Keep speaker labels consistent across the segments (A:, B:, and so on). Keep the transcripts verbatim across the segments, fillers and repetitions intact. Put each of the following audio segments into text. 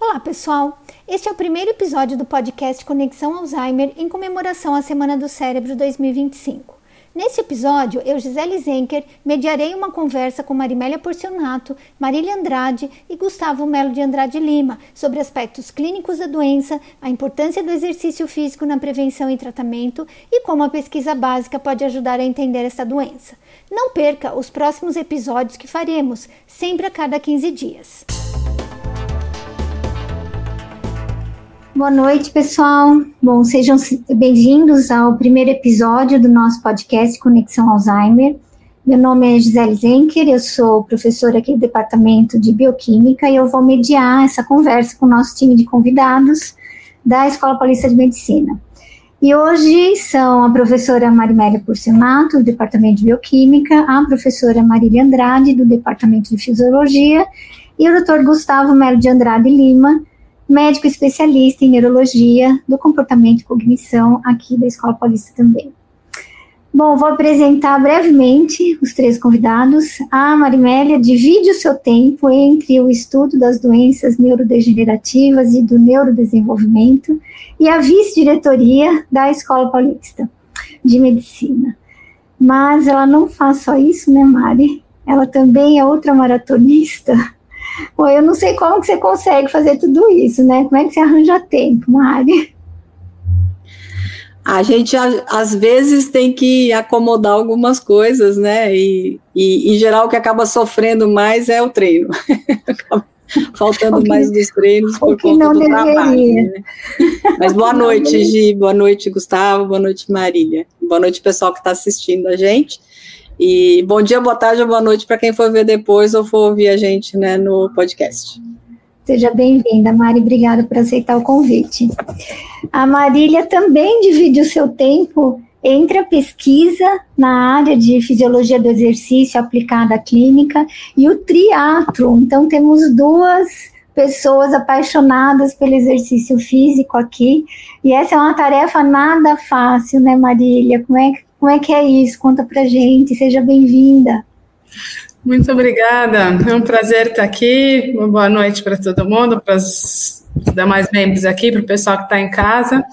A: Olá, pessoal! Este é o primeiro episódio do podcast Conexão Alzheimer em comemoração à Semana do Cérebro dois mil e vinte e cinco. Neste episódio, eu, Gisele Zenker, mediarei uma conversa com Marimélia Porcionato, Marília Andrade e Gustavo Melo de Andrade Lima sobre aspectos clínicos da doença, a importância do exercício físico na prevenção e tratamento e como a pesquisa básica pode ajudar a entender essa doença. Não perca os próximos episódios que faremos, sempre a cada quinze dias. Boa noite, pessoal. Bom, sejam bem-vindos ao primeiro episódio do nosso podcast Conexão Alzheimer. Meu nome é Gisele Zenker, eu sou professora aqui do Departamento de Bioquímica e eu vou mediar essa conversa com o nosso time de convidados da Escola Paulista de Medicina. E hoje são a professora Marimélia Porcionato, do Departamento de Bioquímica, a professora Marília Andrade, do Departamento de Fisiologia, e o doutor Gustavo Melo de Andrade Lima, médico especialista em neurologia do comportamento e cognição aqui da Escola Paulista também. Bom, vou apresentar brevemente os três convidados. A Marimélia divide o seu tempo entre o estudo das doenças neurodegenerativas e do neurodesenvolvimento e a vice-diretoria da Escola Paulista de Medicina. Mas ela não faz só isso, né, Mari? Ela também é outra maratonista. Bom, eu não sei como que você consegue fazer tudo isso, né? Como é que você arranja tempo, Mari?
B: A gente, às vezes, tem que acomodar algumas coisas, né? E, e, em geral, o que acaba sofrendo mais é o treino. Acaba faltando que, mais dos treinos por conta do deveria. trabalho. Né? Mas boa noite, Gi. Boa noite, Gustavo. Boa noite, Marília. Boa noite, pessoal que está assistindo a gente. E bom dia, boa tarde ou boa noite para quem for ver depois ou for ouvir a gente, né, no podcast.
A: Seja bem-vinda, Mari, obrigada por aceitar o convite. A Marília também divide o seu tempo entre a pesquisa na área de fisiologia do exercício aplicada à clínica e o triatlo. Então, temos duas pessoas apaixonadas pelo exercício físico aqui, e essa é uma tarefa nada fácil, né, Marília? Como é que Como é que é isso? Conta pra gente, seja bem-vinda.
C: Muito obrigada, é um prazer estar aqui, uma boa noite para todo mundo, para os demais membros aqui, para o pessoal que está em casa.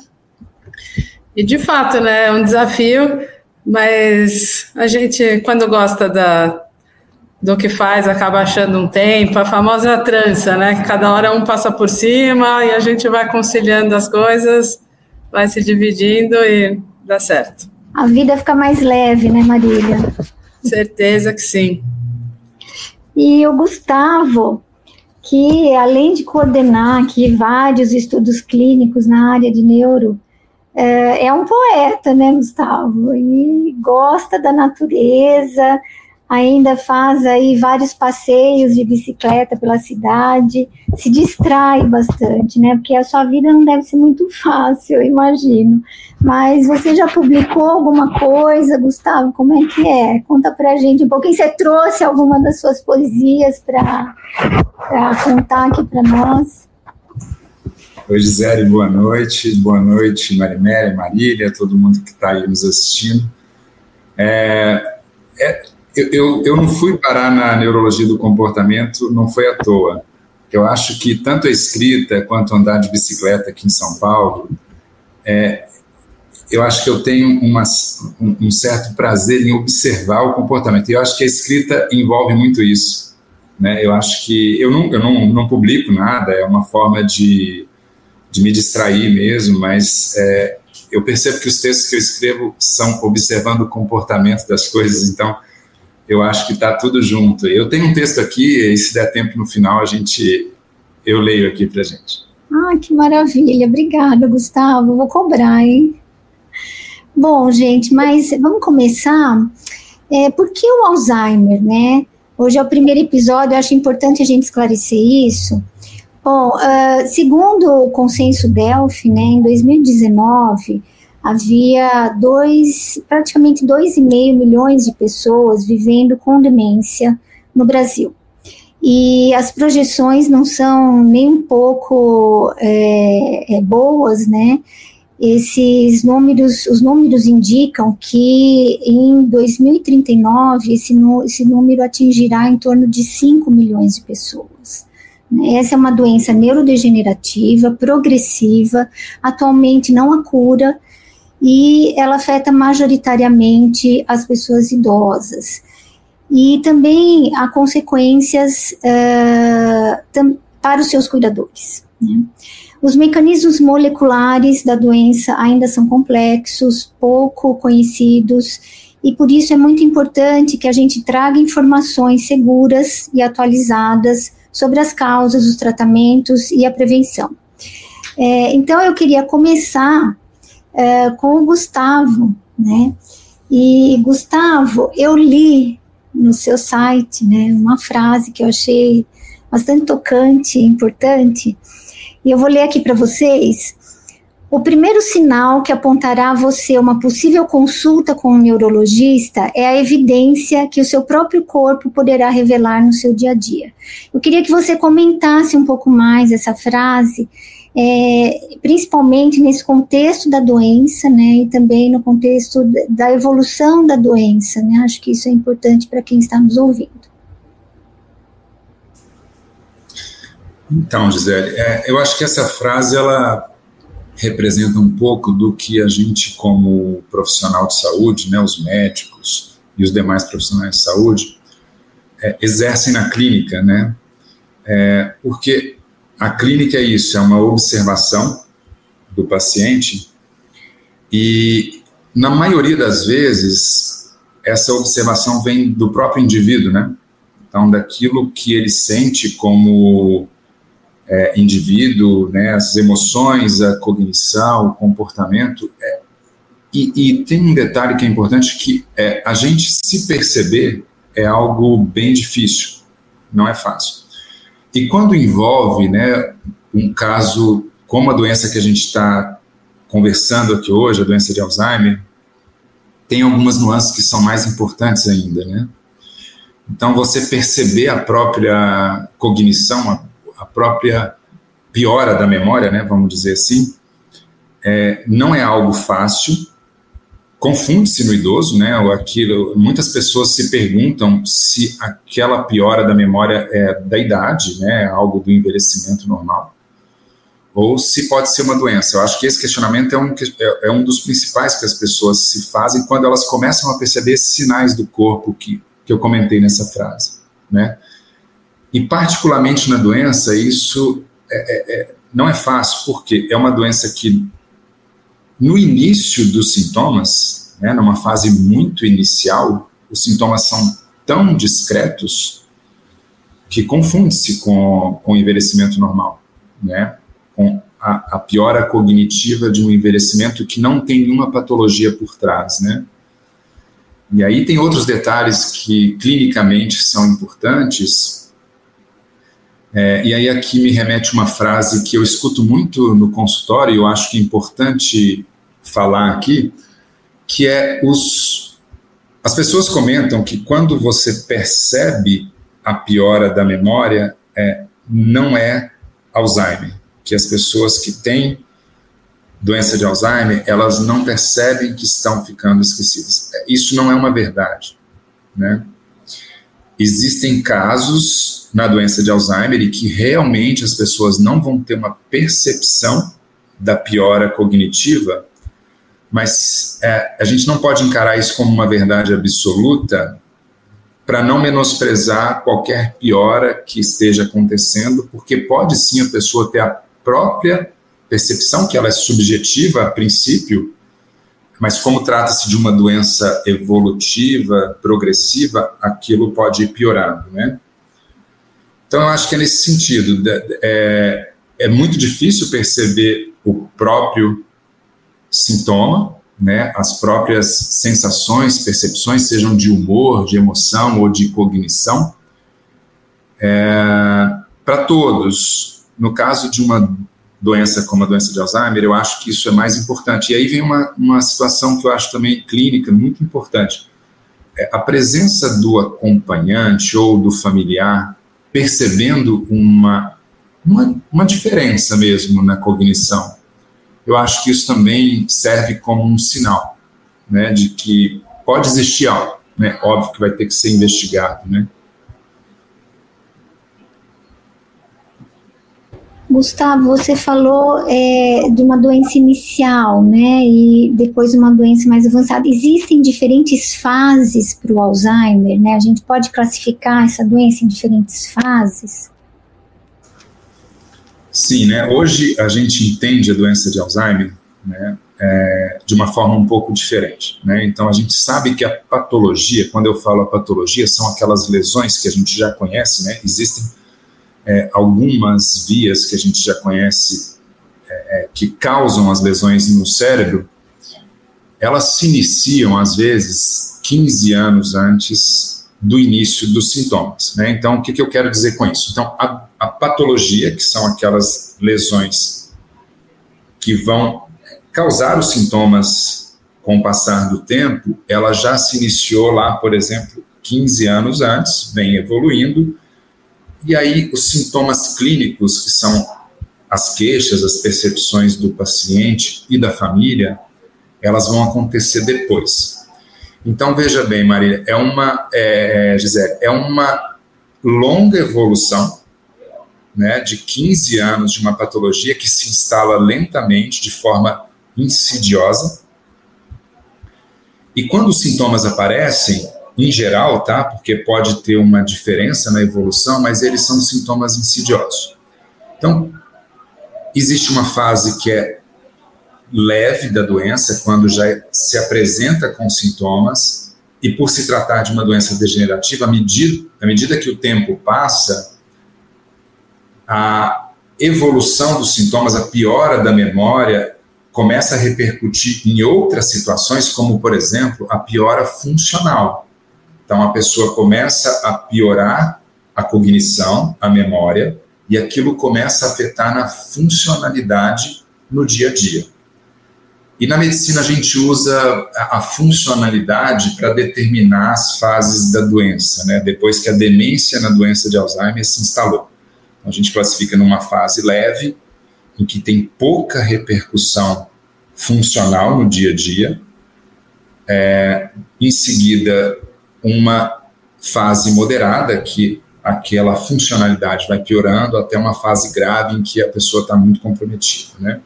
C: E de fato, né, é um desafio, mas a gente, quando gosta da, do que faz, acaba achando um tempo, a famosa trança, né, que cada hora um passa por cima e a gente vai conciliando as coisas, vai se dividindo e dá certo.
A: A vida fica mais leve, né, Marília?
C: Certeza que sim.
A: E o Gustavo, que além de coordenar aqui vários estudos clínicos na área de neuro, é, é um poeta, né, Gustavo? E gosta da natureza, ainda faz aí vários passeios de bicicleta pela cidade, se distrai bastante, né? Porque a sua vida não deve ser muito fácil, eu imagino. Mas você já publicou alguma coisa, Gustavo? Como é que é? Conta pra gente um pouquinho. Você trouxe alguma das suas poesias para contar aqui para nós?
D: Oi, Gisele, boa noite. Boa noite, Marimélia, Marília, todo mundo que está aí nos assistindo. É... é Eu, eu, eu não fui parar na neurologia do comportamento, não foi à toa. Eu acho que tanto a escrita quanto andar de bicicleta aqui em São Paulo, é, eu acho que eu tenho uma, um, um certo prazer em observar o comportamento. E eu acho que a escrita envolve muito isso. Né? Eu acho que eu, não, eu não, não publico nada, é uma forma de, de me distrair mesmo, mas é, eu percebo que os textos que eu escrevo são observando o comportamento das coisas, então eu acho que está tudo junto. Eu tenho um texto aqui, e se der tempo no final, a gente, eu leio aqui para a gente.
A: Ah, que maravilha. Obrigada, Gustavo. Vou cobrar, hein? Bom, gente, mas vamos começar. É, por que o Alzheimer, né? Hoje é o primeiro episódio, eu acho importante a gente esclarecer isso. Bom, uh, segundo o Consenso Delphi, né, em dois mil e dezenove, havia dois, praticamente dois e meio milhões de pessoas vivendo com demência no Brasil. E as projeções não são nem um pouco é, é, boas, né? Esses números, os números indicam que em dois mil e trinta e nove esse, esse número atingirá em torno de cinco milhões de pessoas. Essa é uma doença neurodegenerativa, progressiva, atualmente não há cura, e ela afeta majoritariamente as pessoas idosas. E também há consequências uh, tam, para os seus cuidadores, né? Os mecanismos moleculares da doença ainda são complexos, pouco conhecidos, e por isso é muito importante que a gente traga informações seguras e atualizadas sobre as causas, os tratamentos e a prevenção. É, então, eu queria começar é, com o Gustavo, né? E, Gustavo, eu li no seu site, né, uma frase que eu achei bastante tocante e importante, e eu vou ler aqui para vocês. O primeiro sinal que apontará a você uma possível consulta com um neurologista é a evidência que o seu próprio corpo poderá revelar no seu dia a dia. Eu queria que você comentasse um pouco mais essa frase, é, principalmente nesse contexto da doença, né, e também no contexto da evolução da doença, né? Acho que isso é importante para quem está nos ouvindo.
D: Então, Gisele, é, eu acho que essa frase, ela representa um pouco do que a gente, como profissional de saúde, né, os médicos e os demais profissionais de saúde, é, exercem na clínica, né? É, porque a clínica é isso, é uma observação do paciente e, na maioria das vezes, essa observação vem do próprio indivíduo, né? Então, daquilo que ele sente como é, indivíduo, né, as emoções, a cognição, o comportamento. É, e, e tem um detalhe que é importante, que é, a gente se perceber é algo bem difícil, não é fácil. E quando envolve, né, um caso como a doença que a gente está conversando aqui hoje, a doença de Alzheimer, tem algumas nuances que são mais importantes ainda, né? Então, você perceber a própria cognição, a, a própria piora da memória, né, vamos dizer assim, é, não é algo fácil, confunde-se no idoso, né, ou aquilo, muitas pessoas se perguntam se aquela piora da memória é da idade, né, algo do envelhecimento normal, ou se pode ser uma doença. Eu acho que esse questionamento é um, é, é um dos principais que as pessoas se fazem quando elas começam a perceber esses sinais do corpo que, que eu comentei nessa frase, né? E particularmente na doença, isso é, é, não é fácil, porque é uma doença que, no início dos sintomas, né, numa fase muito inicial, os sintomas são tão discretos que confunde-se com, com o envelhecimento normal, né? Com a, a piora cognitiva de um envelhecimento que não tem nenhuma patologia por trás, né? E aí tem outros detalhes que clinicamente são importantes, é, e aí aqui me remete uma frase que eu escuto muito no consultório, e eu acho que é importante falar aqui, que é os... As pessoas comentam que quando você percebe a piora da memória, é, não é Alzheimer, que as pessoas que têm doença de Alzheimer, elas não percebem que estão ficando esquecidas. Isso não é uma verdade, né? Existem casos na doença de Alzheimer e que realmente as pessoas não vão ter uma percepção da piora cognitiva, mas é, a gente não pode encarar isso como uma verdade absoluta para não menosprezar qualquer piora que esteja acontecendo, porque pode sim a pessoa ter a própria percepção, que ela é subjetiva a princípio, mas como trata-se de uma doença evolutiva, progressiva, aquilo pode ir piorando, né? Então, eu acho que é nesse sentido. É, é muito difícil perceber o próprio sintoma, né, as próprias sensações, percepções, sejam de humor, de emoção ou de cognição, é, para todos. No caso de uma doença como a doença de Alzheimer, eu acho que isso é mais importante. E aí vem uma, uma situação que eu acho também clínica muito importante. É a presença do acompanhante ou do familiar percebendo uma, uma, uma diferença mesmo na cognição. Eu acho que isso também serve como um sinal, né, de que pode existir algo, né, óbvio que vai ter que ser investigado, né.
A: Gustavo, você falou é, de uma doença inicial, né, e depois uma doença mais avançada. Existem diferentes fases para o Alzheimer, né? A gente pode classificar essa doença em diferentes fases?
D: Sim, né? Hoje a gente entende a doença de Alzheimer, né, é, de uma forma um pouco diferente, né? Então a gente sabe que a patologia, quando eu falo a patologia, são aquelas lesões que a gente já conhece, né? Existem É, algumas vias que a gente já conhece é, é, que causam as lesões no cérebro, elas se iniciam, às vezes, quinze anos antes do início dos sintomas, né? Então, o que, que eu quero dizer com isso? Então, a, a patologia, que são aquelas lesões que vão causar os sintomas com o passar do tempo, ela já se iniciou lá, por exemplo, quinze anos antes, vem evoluindo. E aí os sintomas clínicos, que são as queixas, as percepções do paciente e da família, elas vão acontecer depois. Então, veja bem, Marília, é uma, é, Gisele, é uma longa evolução, né, de quinze anos de uma patologia que se instala lentamente, de forma insidiosa. E quando os sintomas aparecem, em geral, tá? Porque pode ter uma diferença na evolução, mas eles são sintomas insidiosos. Então, existe uma fase que é leve da doença, quando já se apresenta com sintomas, e por se tratar de uma doença degenerativa, à medida, à medida que o tempo passa, a evolução dos sintomas, a piora da memória, começa a repercutir em outras situações, como, por exemplo, a piora funcional. Então, a pessoa começa a piorar a cognição, a memória, e aquilo começa a afetar na funcionalidade no dia a dia. E na medicina a gente usa a funcionalidade para determinar as fases da doença, né? Depois que a demência na doença de Alzheimer se instalou. Então, a gente classifica numa fase leve, em que tem pouca repercussão funcional no dia a dia. É, em seguida, uma fase moderada, que aquela funcionalidade vai piorando, até uma fase grave em que a pessoa está muito comprometida, né?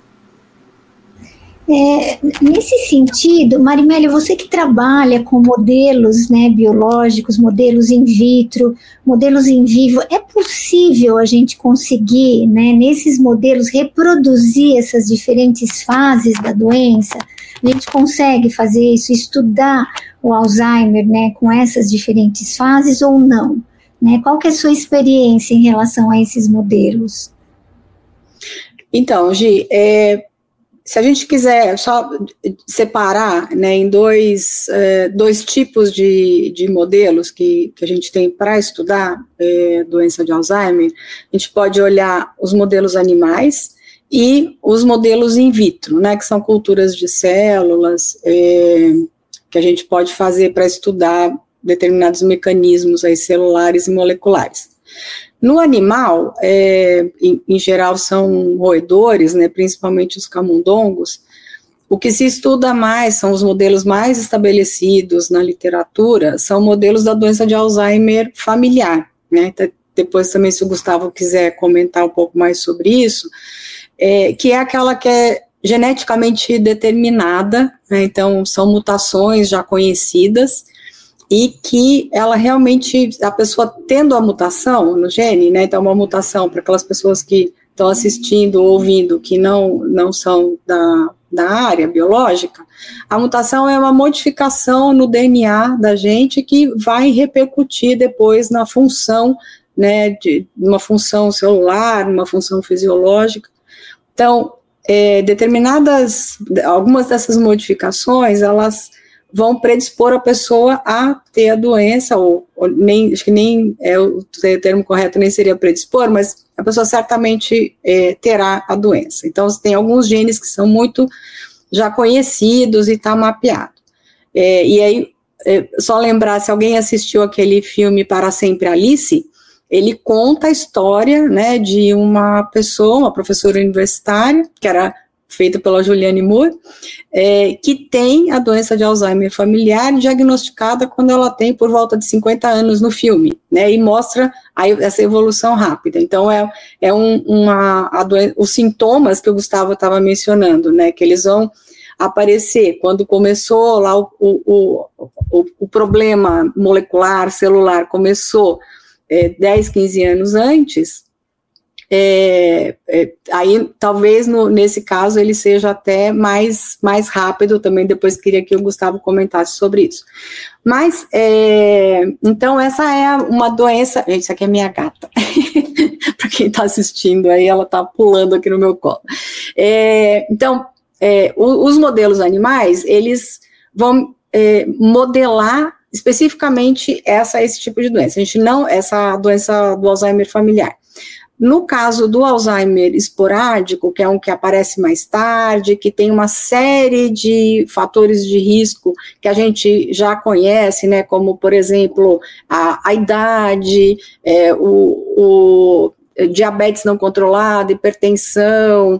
A: É, nesse sentido, Marimélia, você que trabalha com modelos, né, biológicos, modelos in vitro, modelos in vivo, é possível a gente conseguir, né, nesses modelos, reproduzir essas diferentes fases da doença? A gente consegue fazer isso, estudar o Alzheimer, né, com essas diferentes fases ou não? Né? Qual que é a sua experiência em relação a esses modelos?
B: Então, Gi, é, se a gente quiser só separar, né, em dois, é, dois tipos de, de modelos que, que a gente tem para estudar é, doença de Alzheimer, a gente pode olhar os modelos animais e os modelos in vitro, né, que são culturas de células, é, que a gente pode fazer para estudar determinados mecanismos aí celulares e moleculares. No animal, é, em, em geral são roedores, né, principalmente os camundongos. O que se estuda mais, são os modelos mais estabelecidos na literatura, são modelos da doença de Alzheimer familiar, né. Depois também, se o Gustavo quiser comentar um pouco mais sobre isso, é, que é aquela que é geneticamente determinada, né, então são mutações já conhecidas, e que ela realmente, a pessoa tendo a mutação no gene, né, então uma mutação para aquelas pessoas que estão assistindo ou ouvindo que não, não são da, da área biológica, a mutação é uma modificação no D N A da gente que vai repercutir depois na função, né, de uma função celular, uma função fisiológica. Então, é, determinadas, algumas dessas modificações, elas vão predispor a pessoa a ter a doença, ou, ou nem, acho que nem é o termo correto, nem seria predispor, mas a pessoa certamente é, terá a doença. Então, tem alguns genes que são muito já conhecidos e está mapeado. É, e aí, é, só lembrar, se alguém assistiu aquele filme Para Sempre Alice, ele conta a história, né, de uma pessoa, uma professora universitária, que era feito pela Julianne Moore, é, que tem a doença de Alzheimer familiar diagnosticada quando ela tem por volta de cinquenta anos no filme, né, e mostra a, essa evolução rápida. Então, é, é um, uma, a doen- os sintomas que o Gustavo estava mencionando, né, que eles vão aparecer quando começou lá o, o, o, o problema molecular, celular, começou é, dez, quinze anos antes. É, é, aí talvez no, nesse caso ele seja até mais, mais rápido também, depois queria que o Gustavo comentasse sobre isso. Mas, é, então essa é uma doença, gente, isso aqui é minha gata, para quem está assistindo aí, ela está pulando aqui no meu colo. É, então, é, o, os modelos animais, eles vão é, modelar especificamente essa, esse tipo de doença, a gente não, essa doença do Alzheimer familiar. No caso do Alzheimer esporádico, que é um que aparece mais tarde, que tem uma série de fatores de risco que a gente já conhece, né, como, por exemplo, a, a idade, é, o, o diabetes não controlado, hipertensão,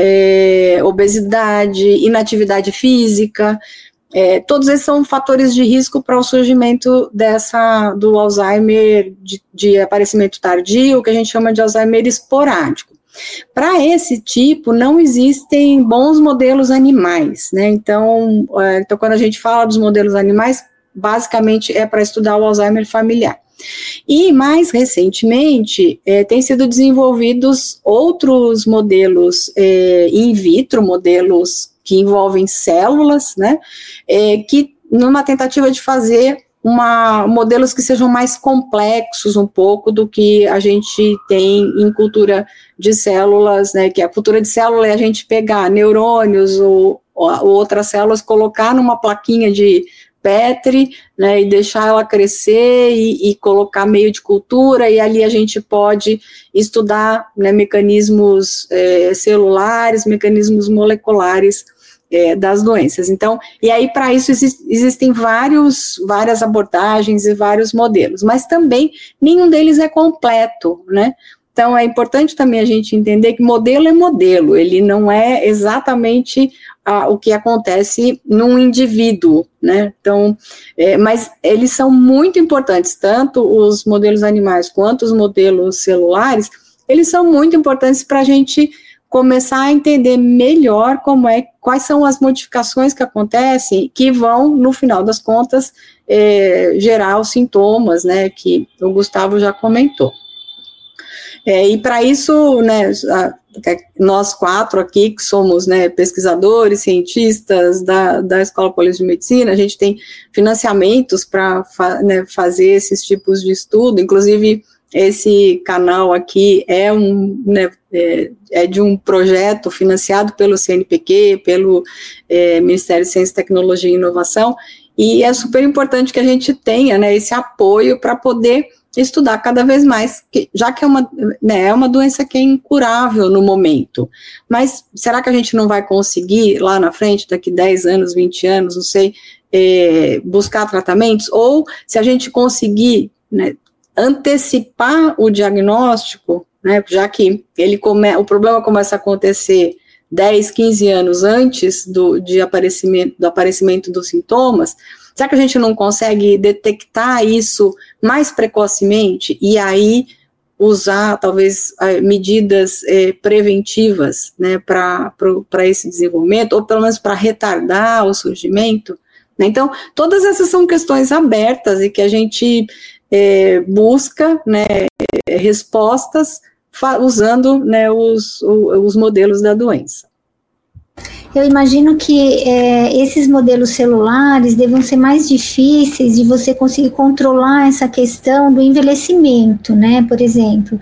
B: é, obesidade, inatividade física. É, todos esses são fatores de risco para o surgimento dessa, do Alzheimer de, de aparecimento tardio, que a gente chama de Alzheimer esporádico. Para esse tipo, não existem bons modelos animais, né? Então, é, então, quando a gente fala dos modelos animais, basicamente é para estudar o Alzheimer familiar. E, mais recentemente, é, têm sido desenvolvidos outros modelos é, in vitro, modelos que envolvem células, né, é, que numa tentativa de fazer uma, modelos que sejam mais complexos um pouco do que a gente tem em cultura de células, né, que a cultura de célula é a gente pegar neurônios ou, ou outras células, colocar numa plaquinha de Petri, né, e deixar ela crescer e, e colocar meio de cultura, e ali a gente pode estudar, né, mecanismos é, celulares, mecanismos moleculares É, das doenças. Então, e aí para isso exist, existem vários, várias abordagens e vários modelos, mas também nenhum deles é completo, né? Então é importante também a gente entender que modelo é modelo, ele não é exatamente ah, o que acontece num indivíduo, né? Então, é, mas eles são muito importantes, tanto os modelos animais quanto os modelos celulares, eles são muito importantes para a gente começar a entender melhor como é, quais são as modificações que acontecem, que vão, no final das contas, é, gerar os sintomas, né, que o Gustavo já comentou. É, e para isso, né, a, nós quatro aqui, que somos, né, pesquisadores, cientistas da, da Escola Paulista de Medicina, a gente tem financiamentos para fa, né, fazer esses tipos de estudo, inclusive esse canal aqui é, um, né, é, é de um projeto financiado pelo C N P Q, pelo é, Ministério de Ciência, Tecnologia e Inovação, e é super importante que a gente tenha, né, esse apoio para poder estudar cada vez mais, que, já que é uma, né, é uma doença que é incurável no momento, mas será que a gente não vai conseguir lá na frente, daqui dez anos, vinte anos, não sei, é, buscar tratamentos, ou se a gente conseguir, né, antecipar o diagnóstico, né, já que ele come, o problema começa a acontecer dez, quinze anos antes do, de aparecimento, do aparecimento dos sintomas, será que a gente não consegue detectar isso mais precocemente e aí usar, talvez, medidas eh, preventivas, né, para esse desenvolvimento, ou pelo menos para retardar o surgimento? Né? Então, todas essas são questões abertas e que a gente É, busca, né, respostas usando, né, os, os modelos da doença.
A: Eu imagino que é, esses modelos celulares devam ser mais difíceis de você conseguir controlar essa questão do envelhecimento, né, por exemplo,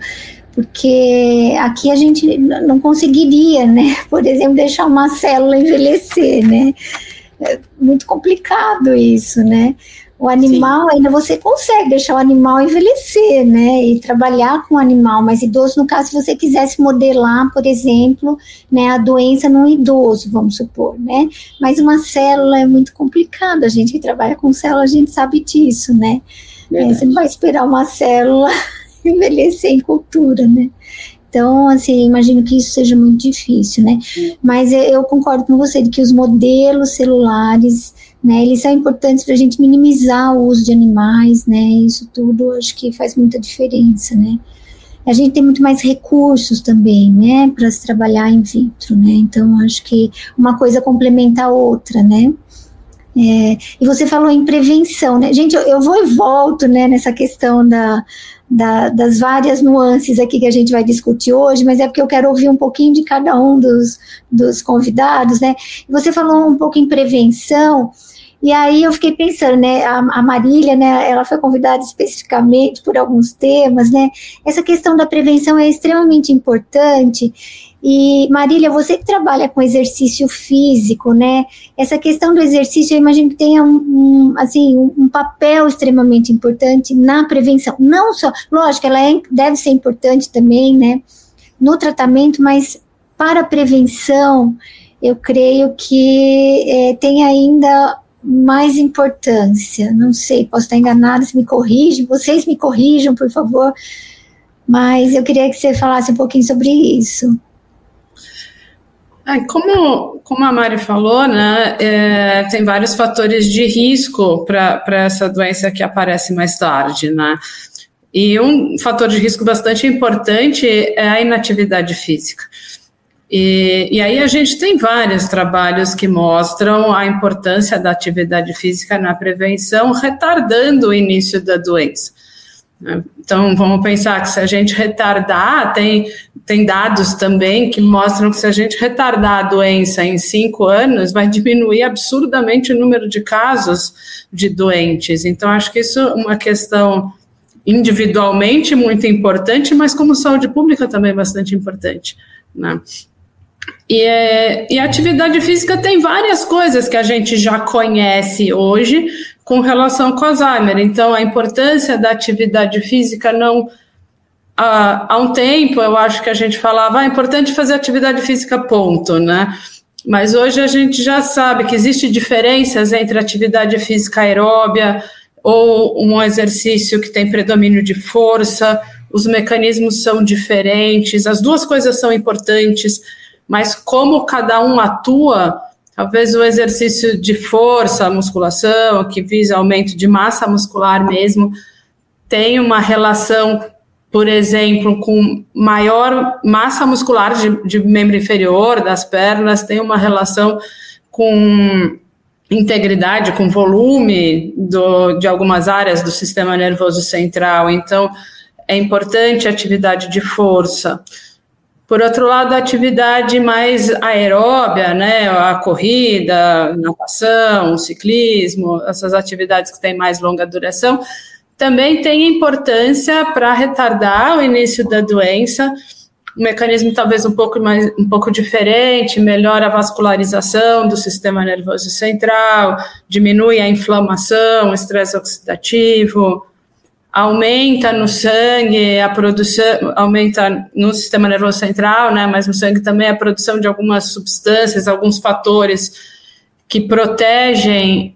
A: porque aqui a gente não conseguiria, né, por exemplo, deixar uma célula envelhecer, né, é muito complicado isso, né. O animal, Sim. ainda você consegue deixar o animal envelhecer, né, e trabalhar com o animal, mas idoso, no caso, se você quisesse modelar, por exemplo, né, a doença num idoso, vamos supor, né, mas uma célula é muito complicado, a gente que trabalha com célula, a gente sabe disso, né, é, você não vai esperar uma célula envelhecer em cultura, né. Então, assim, imagino que isso seja muito difícil, né? Mas eu concordo com você de que os modelos celulares, né, eles são importantes para a gente minimizar o uso de animais, né? Isso tudo acho que faz muita diferença, né? A gente tem muito mais recursos também, né, para se trabalhar in vitro, né? Então, acho que uma coisa complementa a outra, né? É, e você falou em prevenção, né? Gente, eu, eu vou e volto, né, nessa questão da, da, das várias nuances aqui que a gente vai discutir hoje, mas é porque eu quero ouvir um pouquinho de cada um dos, dos convidados, né? Você falou um pouco em prevenção, e aí eu fiquei pensando, né, a, a Marília, né, ela foi convidada especificamente por alguns temas, né? Essa questão da prevenção é extremamente importante. E, Marília, você que trabalha com exercício físico, né, essa questão do exercício, eu imagino que tenha um, um, assim, um, um papel extremamente importante na prevenção, não só, lógico, ela é, deve ser importante também, né, no tratamento, mas para a prevenção, eu creio que é, tem ainda mais importância, não sei, posso estar enganada, se me corrigem, vocês me corrijam, por favor, mas eu queria que você falasse um pouquinho sobre isso.
C: Como, como a Mari falou, né, é, tem vários fatores de risco para essa doença que aparece mais tarde, né? E um fator de risco bastante importante é a inatividade física. E, e aí a gente tem vários trabalhos que mostram a importância da atividade física na prevenção, retardando o início da doença. Então, vamos pensar que se a gente retardar, tem, tem dados também que mostram que se a gente retardar a doença em cinco anos, vai diminuir absurdamente o número de casos de doentes. Então, acho que isso é uma questão individualmente muito importante, mas como saúde pública também bastante importante, né? E, é, e a atividade física tem várias coisas que a gente já conhece hoje com relação com Alzheimer. Então, a importância da atividade física não... Há, há um tempo, eu acho que a gente falava, ah, é importante fazer atividade física, ponto, né? Mas hoje a gente já sabe que existem diferenças entre atividade física aeróbia ou um exercício que tem predomínio de força, os mecanismos são diferentes, as duas coisas são importantes, mas como cada um atua, talvez o exercício de força, musculação, que visa aumento de massa muscular mesmo, tem uma relação, por exemplo, com maior massa muscular de, de membro inferior, das pernas, tem uma relação com integridade, com volume do, de algumas áreas do sistema nervoso central. Então, é importante a atividade de força. Por outro lado, a atividade mais aeróbia, né, a corrida, natação, o ciclismo, essas atividades que têm mais longa duração, também tem importância para retardar o início da doença, um mecanismo talvez um pouco, mais, um pouco diferente, melhora a vascularização do sistema nervoso central, diminui a inflamação, o estresse oxidativo, aumenta no sangue a produção, aumenta no sistema nervoso central, né, mas no sangue também a produção de algumas substâncias, alguns fatores que protegem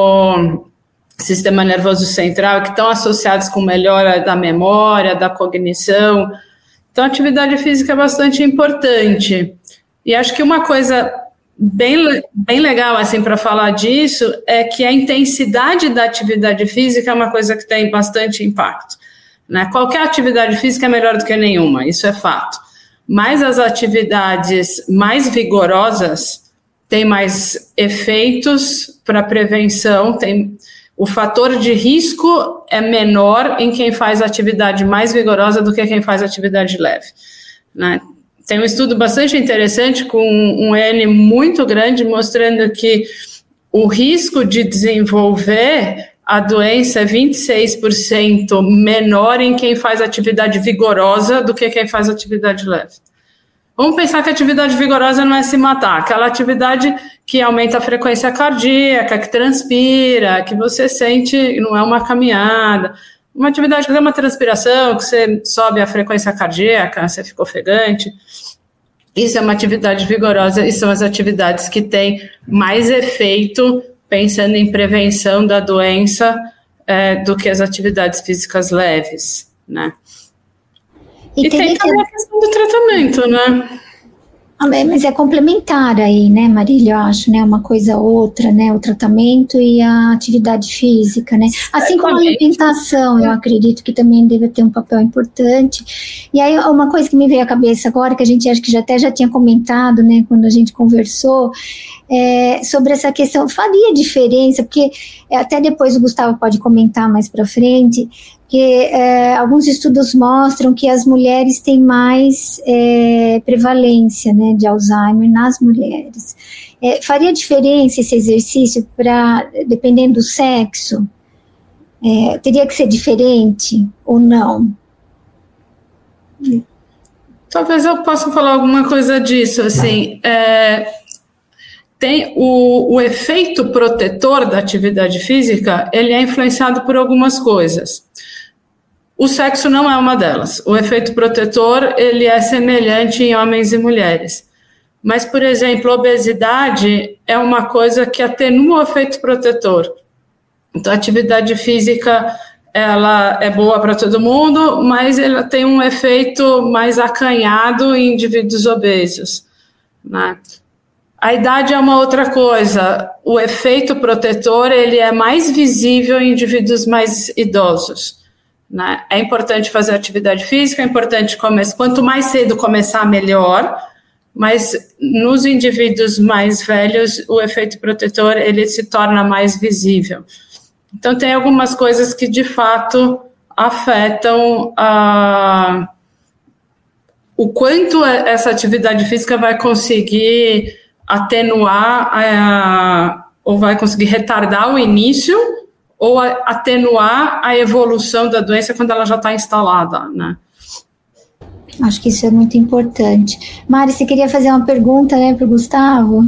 C: o sistema nervoso central, que estão associados com melhora da memória, da cognição. Então, a atividade física é bastante importante. E acho que uma coisa bem, bem legal, assim, para falar disso, é que a intensidade da atividade física é uma coisa que tem bastante impacto, né? Qualquer atividade física é melhor do que nenhuma, isso é fato. Mas as atividades mais vigorosas têm mais efeitos para prevenção, tem... O fator de risco é menor em quem faz atividade mais vigorosa do que quem faz atividade leve, né? Tem um estudo bastante interessante com um N muito grande mostrando que o risco de desenvolver a doença é vinte e seis por cento menor em quem faz atividade vigorosa do que quem faz atividade leve. Vamos pensar que a atividade vigorosa não é se matar, aquela atividade que aumenta a frequência cardíaca, que transpira, que você sente, não é uma caminhada, uma atividade que tem uma transpiração, que você sobe a frequência cardíaca, você fica ofegante. Isso é uma atividade vigorosa e são as atividades que têm mais efeito pensando em prevenção da doença é, do que as atividades físicas leves, né? E, e tem também que... a questão do tratamento, né?
A: Ah, mas é complementar aí, né, Marília, eu acho, né, uma coisa ou outra, né, o tratamento e a atividade física, né, assim como a alimentação, eu acredito que também deve ter um papel importante. E aí uma coisa que me veio à cabeça agora, que a gente acho que já até já tinha comentado, né, quando a gente conversou, é, sobre essa questão, faria diferença, porque até depois o Gustavo pode comentar mais para frente, que é, alguns estudos mostram que as mulheres têm mais é, prevalência, né, de Alzheimer nas mulheres. É, faria diferença esse exercício para, dependendo do sexo? É, teria que ser diferente ou não?
C: Talvez eu possa falar alguma coisa disso, assim, é, tem o, o efeito protetor da atividade física, ele é influenciado por algumas coisas. O sexo não é uma delas. O efeito protetor, ele é semelhante em homens e mulheres. Mas, por exemplo, obesidade é uma coisa que atenua o efeito protetor. Então, a atividade física, ela é boa para todo mundo, mas ela tem um efeito mais acanhado em indivíduos obesos, né? A idade é uma outra coisa. O efeito protetor, ele é mais visível em indivíduos mais idosos. Né? É importante fazer atividade física, é importante começar, quanto mais cedo começar, melhor, mas nos indivíduos mais velhos, o efeito protetor, ele se torna mais visível. Então, tem algumas coisas que, de fato, afetam a, o quanto essa atividade física vai conseguir atenuar a, ou vai conseguir retardar o início ou atenuar a evolução da doença quando ela já está instalada, né?
A: Acho que isso é muito importante. Mari, você queria fazer uma pergunta, né, para o Gustavo?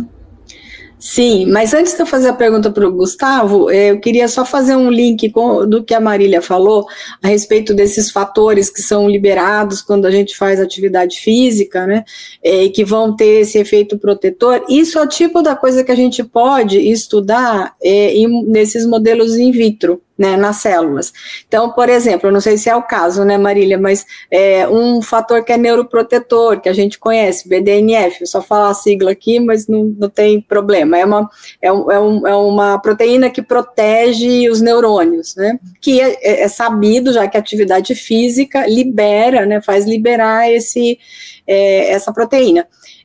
B: Sim, mas antes de eu fazer a pergunta para o Gustavo, eu queria só fazer um link com, do que a Marília falou a respeito desses fatores que são liberados quando a gente faz atividade física, né, e que vão ter esse efeito protetor. Isso é o tipo da coisa que a gente pode estudar é, em, nesses modelos in vitro, né, nas células. Então, por exemplo, eu não sei se é o caso, né, Marília, mas é, um fator que é neuroprotetor, que a gente conhece, B D N F, eu só falo a sigla aqui, mas não, não tem problema, é uma, é, um, é, um, é uma proteína que protege os neurônios, né, que é, é sabido, já que a atividade física libera, né, faz liberar esse, é, essa proteína.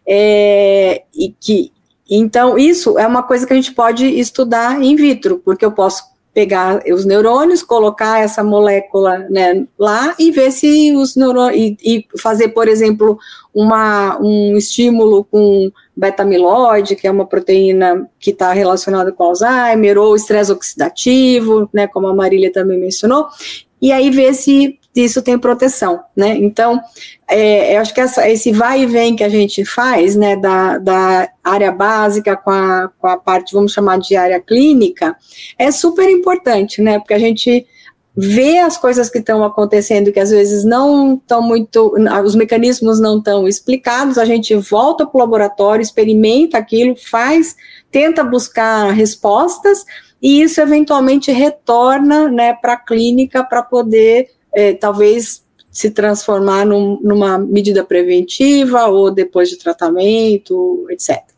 B: É, e que, então, isso é uma coisa que a gente pode estudar in vitro, porque eu posso pegar os neurônios, colocar essa molécula, né, lá e ver se os neurônios, e, e fazer, por exemplo, uma, um estímulo com beta-amiloide, que é uma proteína que está relacionada com Alzheimer, ou estresse oxidativo, né, como a Marília também mencionou, e aí ver se isso tem proteção, né, então, é, eu acho que essa, esse vai e vem que a gente faz, né, da, da área básica com a, com a parte, vamos chamar de área clínica, é super importante, né, porque a gente vê as coisas que estão acontecendo, que às vezes não estão muito, os mecanismos não estão explicados, a gente volta para o laboratório, experimenta aquilo, faz, tenta buscar respostas, e isso eventualmente retorna, né, para a clínica para poder É, talvez se transformar num, numa medida preventiva ou depois de tratamento, etcétera.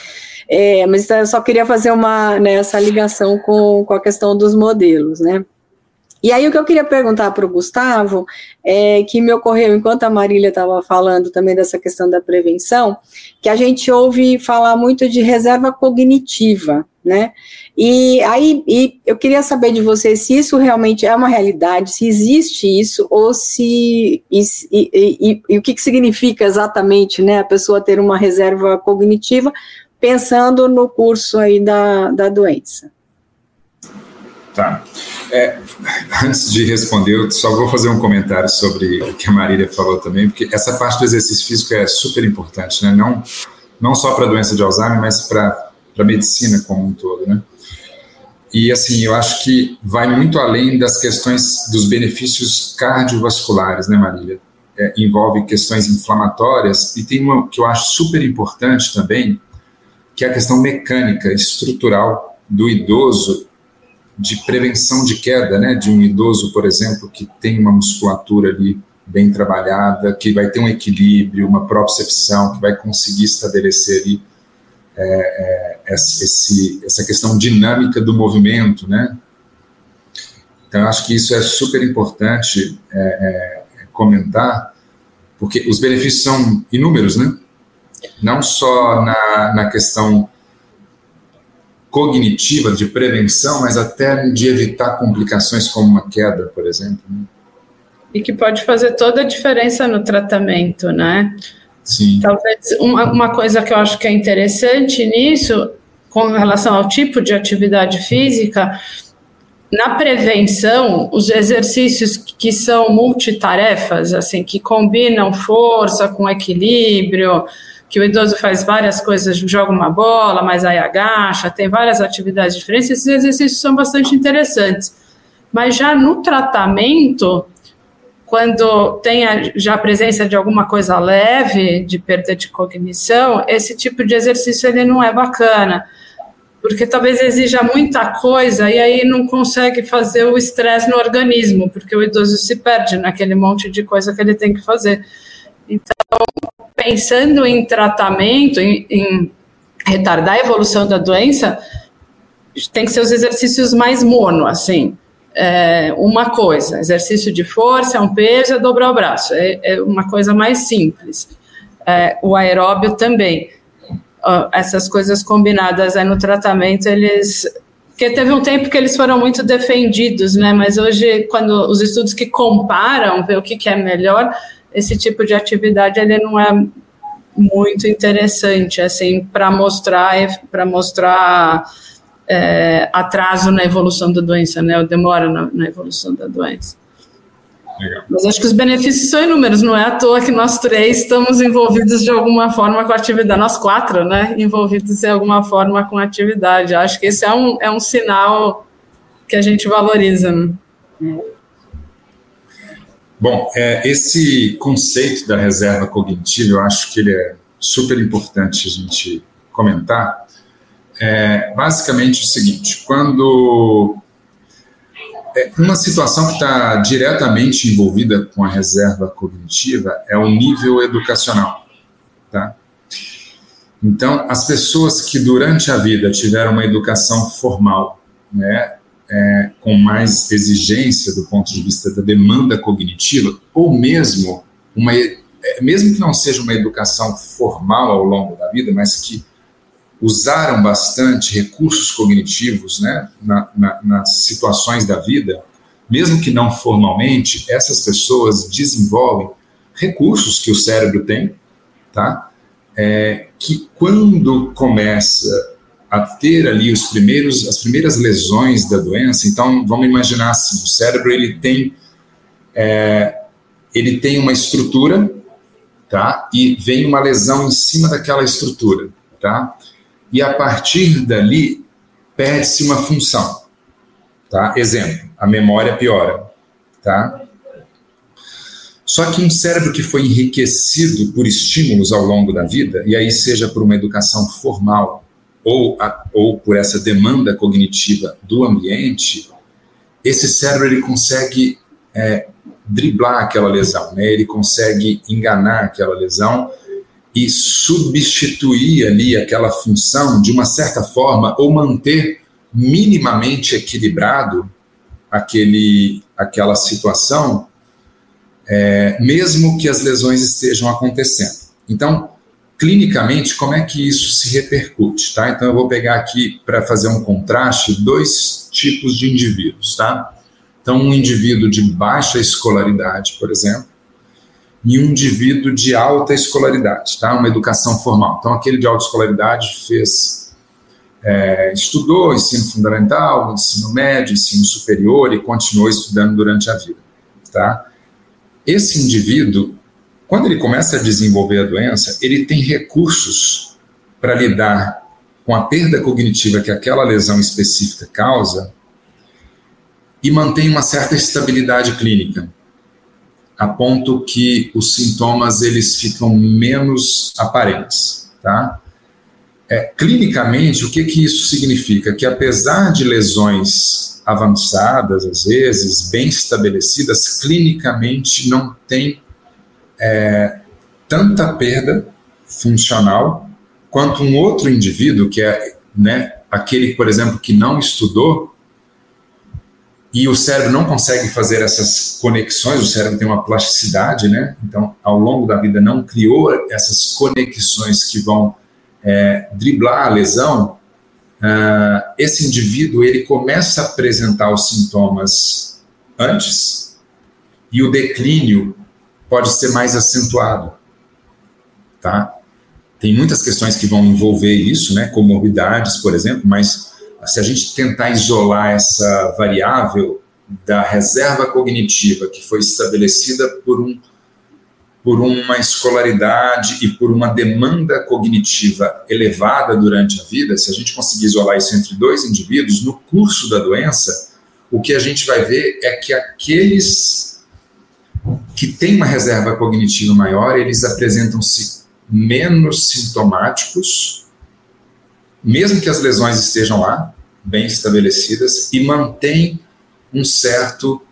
B: É, mas eu só queria fazer uma, né, essa ligação com, com a questão dos modelos, né? E aí o que eu queria perguntar para o Gustavo, é, que me ocorreu enquanto a Marília estava falando também dessa questão da prevenção, que a gente ouve falar muito de reserva cognitiva, né? E aí e eu queria saber de você se isso realmente é uma realidade, se existe isso, ou se e, e, e, e o que, que significa exatamente, né, a pessoa ter uma reserva cognitiva, pensando no curso aí da, da doença.
D: Tá. É, antes de responder, eu só vou fazer um comentário sobre o que a Marília falou também, porque essa parte do exercício físico é super importante, né? Não, não só para a doença de Alzheimer, mas para a medicina como um todo, né? E, assim, eu acho que vai muito além das questões dos benefícios cardiovasculares, né, Marília? É, envolve questões inflamatórias, e tem uma que eu acho super importante também, que é a questão mecânica, estrutural do idoso, de prevenção de queda, né, de um idoso, por exemplo, que tem uma musculatura ali bem trabalhada, que vai ter um equilíbrio, uma propriocepção, que vai conseguir estabelecer ali é, é, esse, essa questão dinâmica do movimento, né? Então, eu acho que isso é super importante é, é, comentar, porque os benefícios são inúmeros, né? Não só na, na questão cognitiva, de prevenção, mas até de evitar complicações como uma queda, por exemplo. Né?
C: E que pode fazer toda a diferença no tratamento, né?
D: Sim.
C: Talvez uma, uma coisa que eu acho que é interessante nisso, com relação ao tipo de atividade física, na prevenção, os exercícios que são multitarefas, assim, que combinam força com equilíbrio, que o idoso faz várias coisas, joga uma bola, mas aí agacha, tem várias atividades diferentes, esses exercícios são bastante interessantes. Mas já no tratamento, quando tem a, já a presença de alguma coisa leve, de perda de cognição, esse tipo de exercício ele não é bacana, porque talvez exija muita coisa e aí não consegue fazer o estresse no organismo, porque o idoso se perde naquele monte de coisa que ele tem que fazer. Então, pensando em tratamento, em, em retardar a evolução da doença, tem que ser os exercícios mais mono, assim, é, uma coisa, exercício de força, um peso, é dobrar o braço, é, é uma coisa mais simples. É, o aeróbio também, uh, essas coisas combinadas aí no tratamento, eles... Porque teve um tempo que eles foram muito defendidos, né, mas hoje, quando os estudos que comparam, ver o que, que é melhor, esse tipo de atividade ele não é muito interessante, assim, para mostrar, para mostrar é, atraso na evolução da doença, né, ou demora na, na evolução da doença.
D: Legal.
C: Mas acho que os benefícios são inúmeros, não é à toa que nós três estamos envolvidos de alguma forma com a atividade, nós quatro, né, envolvidos de alguma forma com a atividade. Acho que esse é um, é um sinal que a gente valoriza, né?
D: Bom, é, esse conceito da reserva cognitiva, eu acho que ele é super importante a gente comentar. É basicamente o seguinte, quando é, uma situação que está diretamente envolvida com a reserva cognitiva é o nível educacional, tá? Então, as pessoas que durante a vida tiveram uma educação formal, né, É, com mais exigência do ponto de vista da demanda cognitiva, ou mesmo, uma, é, mesmo que não seja uma educação formal ao longo da vida, mas que usaram bastante recursos cognitivos, né, na, na, nas situações da vida, mesmo que não formalmente, essas pessoas desenvolvem recursos que o cérebro tem, tá? É, que quando começa a ter ali os primeiros, as primeiras lesões da doença, então vamos imaginar assim, o cérebro ele tem, é, ele tem uma estrutura, tá? E vem uma lesão em cima daquela estrutura, tá? E a partir dali perde-se uma função, tá? Exemplo, a memória piora, tá? Só que um cérebro que foi enriquecido por estímulos ao longo da vida, e aí seja por uma educação formal, Ou, a, ou por essa demanda cognitiva do ambiente, esse cérebro ele consegue é, driblar aquela lesão, né? Ele consegue enganar aquela lesão e substituir ali aquela função de uma certa forma ou manter minimamente equilibrado aquele, aquela situação, é, mesmo que as lesões estejam acontecendo. Então, clinicamente, como é que isso se repercute, tá? Então, eu vou pegar aqui, para fazer um contraste, dois tipos de indivíduos, tá? Então, um indivíduo de baixa escolaridade, por exemplo, e um indivíduo de alta escolaridade, tá? Uma educação formal. Então, aquele de alta escolaridade fez, é, estudou ensino fundamental, ensino médio, ensino superior e continuou estudando durante a vida, tá? Esse indivíduo, quando ele começa a desenvolver a doença, ele tem recursos para lidar com a perda cognitiva que aquela lesão específica causa e mantém uma certa estabilidade clínica, a ponto que os sintomas eles ficam menos aparentes, tá? É, clinicamente, o que, que isso significa? Que apesar de lesões avançadas, às vezes, bem estabelecidas, clinicamente não tem é, tanta perda funcional, quanto um outro indivíduo, que é, né, aquele, por exemplo, que não estudou, e o cérebro não consegue fazer essas conexões, o cérebro tem uma plasticidade, né? Então, ao longo da vida não criou essas conexões que vão é, driblar a lesão. Uh, esse indivíduo, ele começa a apresentar os sintomas antes, e o declínio pode ser mais acentuado, tá? Tem muitas questões que vão envolver isso, né? Comorbidades, por exemplo, mas se a gente tentar isolar essa variável da reserva cognitiva que foi estabelecida por, um, por uma escolaridade e por uma demanda cognitiva elevada durante a vida, se a gente conseguir isolar isso entre dois indivíduos, no curso da doença, o que a gente vai ver é que aqueles que têm uma reserva cognitiva maior, eles apresentam-se menos sintomáticos, mesmo que as lesões estejam lá, bem estabelecidas, e mantém um certo,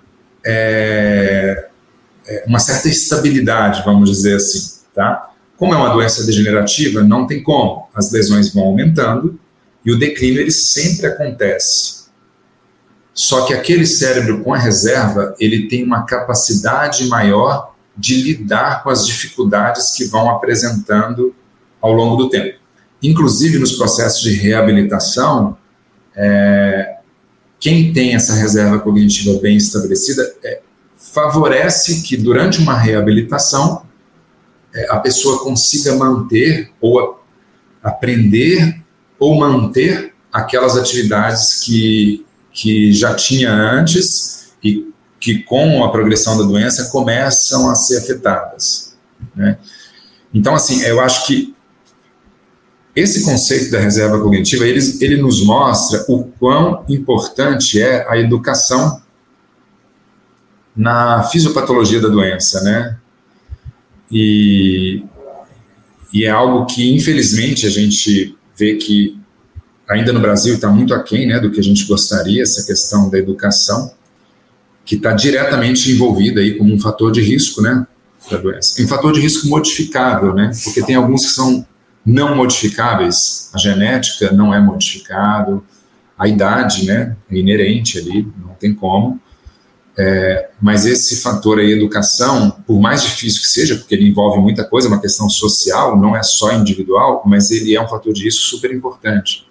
D: é, uma certa estabilidade, vamos dizer assim, tá? Como é uma doença degenerativa, não tem como, as lesões vão aumentando, e o declínio ele sempre acontece. Só que aquele cérebro com a reserva, ele tem uma capacidade maior de lidar com as dificuldades que vão apresentando ao longo do tempo. Inclusive, nos processos de reabilitação, é, quem tem essa reserva cognitiva bem estabelecida é, favorece que, durante uma reabilitação, é, a pessoa consiga manter ou a, aprender ou manter aquelas atividades que, que já tinha antes e que, com a progressão da doença, começam a ser afetadas, né? Então, assim, eu acho que esse conceito da reserva cognitiva, ele, ele nos mostra o quão importante é a educação na fisiopatologia da doença, né? E, e é algo que, infelizmente, a gente vê que ainda no Brasil está muito aquém, né, do que a gente gostaria, essa questão da educação, que está diretamente envolvida aí como um fator de risco, né, da doença. Um fator de risco modificável, né, porque tem alguns que são não modificáveis, a genética não é modificável, a idade, né, é inerente ali, não tem como, é, mas esse fator aí, educação, por mais difícil que seja, porque ele envolve muita coisa, é uma questão social, não é só individual, mas ele é um fator de risco super importante.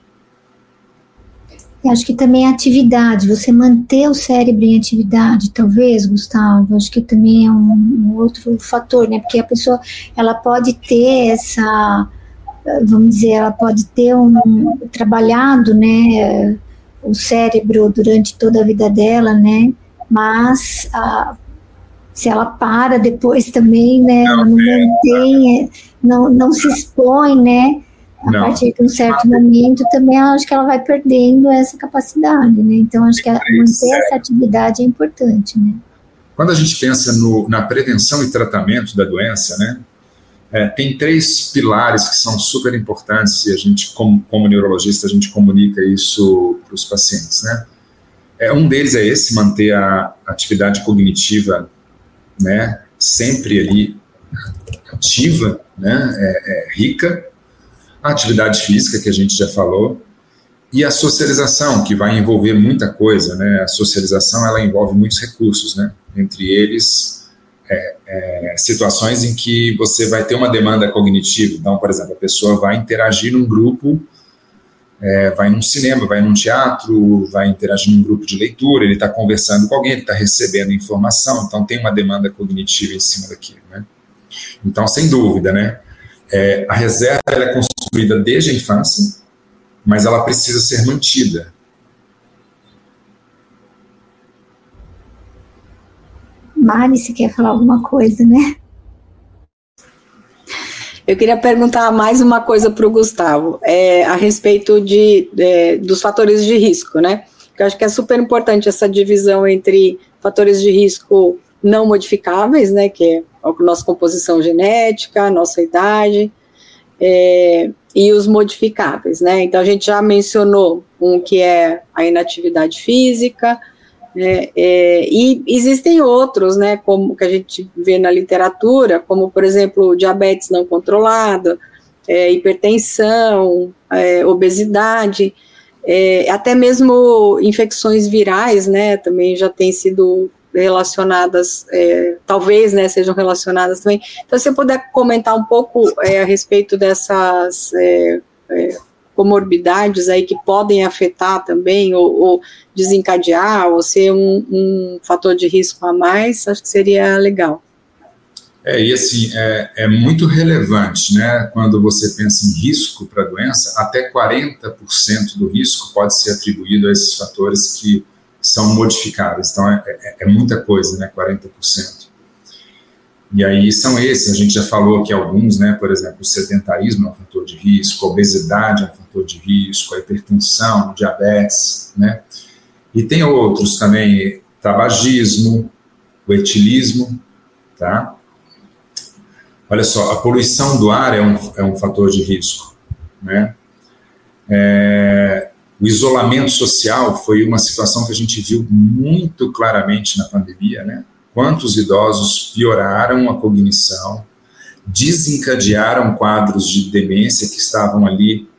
A: Eu acho que também a atividade, você manter o cérebro em atividade, talvez, Gustavo, acho que também é um, um outro fator, né, porque a pessoa, ela pode ter essa, vamos dizer, ela pode ter um, trabalhado, né, o cérebro durante toda a vida dela, né, mas a, se ela para depois também, né, ela não mantém, não, não se expõe, né, a não. partir de um certo momento, também acho que ela vai perdendo essa capacidade, né? Então, acho que manter essa atividade é importante, né?
D: Quando a gente pensa no, na prevenção e tratamento da doença, né, é, tem três pilares que são super importantes e a gente, como, como neurologista, a gente comunica isso para os pacientes, né? É, um deles é esse, manter a atividade cognitiva, né, sempre ali ativa, né, é, é, rica, a atividade física, que a gente já falou, e a socialização, que vai envolver muita coisa, né? A socialização, ela envolve muitos recursos, né? Entre eles, é, é, situações em que você vai ter uma demanda cognitiva. Então, por exemplo, a pessoa vai interagir num grupo, é, vai num cinema, vai num teatro, vai interagir num grupo de leitura, ele está conversando com alguém, ele está recebendo informação, então tem uma demanda cognitiva em cima daquilo, né? Então, sem dúvida, né? É, a reserva ela é construída desde a infância, mas ela precisa ser mantida.
A: Mari, você quer falar alguma coisa, né?
B: Eu queria perguntar mais uma coisa para o Gustavo, é, a respeito de, de, dos fatores de risco, né? Eu acho que é super importante essa divisão entre fatores de risco não modificáveis, né, que é a nossa composição genética, a nossa idade, é, e os modificáveis, né? Então, a gente já mencionou um que é a inatividade física, É, é, e existem outros, né, como que a gente vê na literatura, como, por exemplo, diabetes não controlada, é, hipertensão, é, obesidade, é, até mesmo infecções virais, né, também já têm sido relacionadas, é, talvez, né, sejam relacionadas também. Então, se você puder comentar um pouco é, a respeito dessas é, é, comorbidades aí que podem afetar também, ou, ou desencadear, ou ser um, um fator de risco a mais, acho que seria legal.
D: É, e assim, é, é muito relevante, né, quando você pensa em risco para a doença, até quarenta por cento do risco pode ser atribuído a esses fatores que são modificáveis, então é, é, é muita coisa, né, quarenta por cento. E aí são esses, a gente já falou aqui alguns, né, por exemplo, o sedentarismo é um fator de risco, a obesidade é um fator de risco, a hipertensão, o diabetes, né, e tem outros também, tabagismo, o etilismo, tá? Olha só, a poluição do ar é um, é um fator de risco, né? É, o isolamento social foi uma situação que a gente viu muito claramente na pandemia, né? Quantos idosos pioraram a cognição, desencadearam quadros de demência que estavam ali,